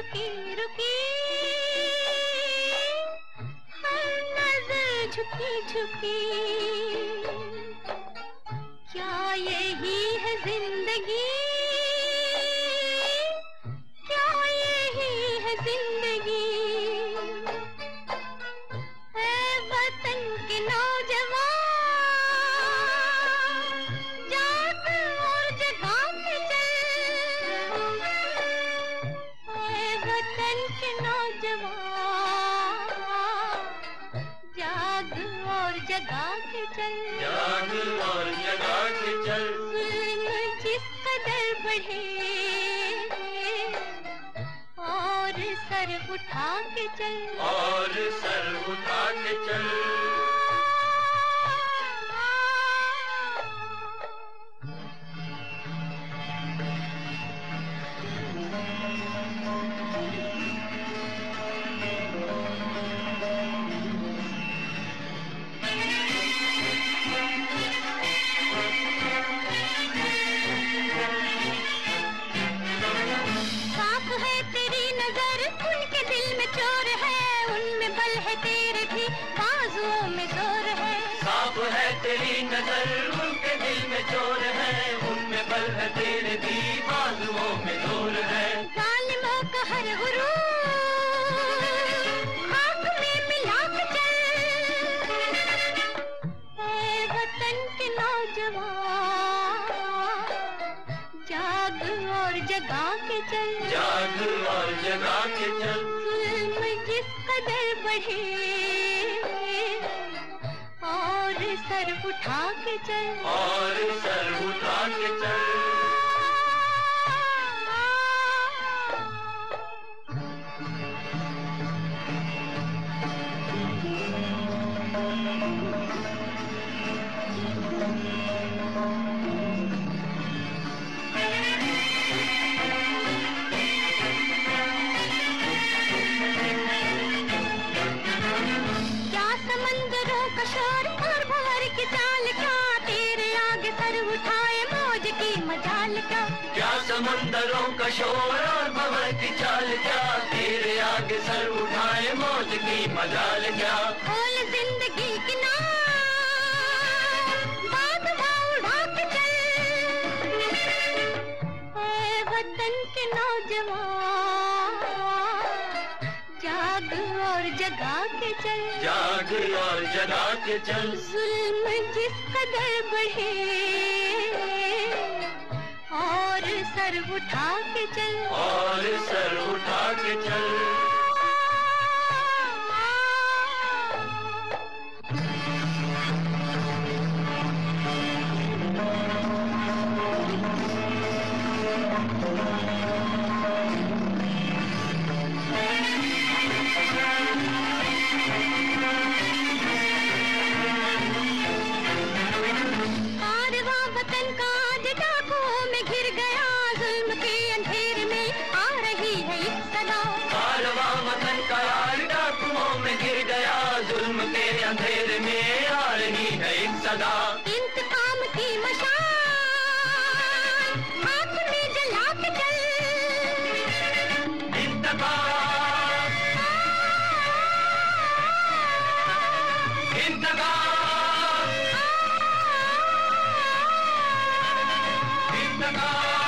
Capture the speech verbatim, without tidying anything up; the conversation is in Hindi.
रुकी रुकी, हर नजर झुकी झुकी। क्या यही है जिंदगी, क्या यही है जिंदगी। ऐ वतन के नौजवान, जाग और जगा के चल। ऐ वतन के नौजवान, जाग और जगा के चल। जाग और जगा के चल। जुल्म जिस कदर बढ़े, और सर उठा के चल। और सर उठा के चल। उनके दिल में चोर है, उनमें बल है, तेरे भी बाजुओं में जोर है। साफ है तेरी नजर, उनके दिल में चोर है, उनमें बल है, तेरे भी बाजुओं में जोर है। जालिमों का हर गुरूर खाक में मिला के चल। ऐ वतन के नौजवान, जाग और जगा के चल। जाग और जगा के चल। जुल्म जिस कदर बढ़े, और सर उठा के चल। और सर उठा के चल। शोर और भंवर की चाल क्या, तेरे आगे सर उठाए मौज की मजाल क्या। क्या समंदरों का शोर और भंवर की चाल क्या, तेरे आगे सर उठाए मौज की मजाल क्या। खोल जिंदगी की नाव, बादशाह उड़ा के चल। ऐ वतन के नौजवान, जाग और जगा के चल। जाग और जगा के चल। जुल्म जिस कदर बढ़े, और सर उठा के चल। और सर उठा के चल। जुल्म के अंधेरे में आ रही है एक सदा। इंतकाम की मशाल हाथ में जला के चल। इंतकाम इंतकाम इंतकाम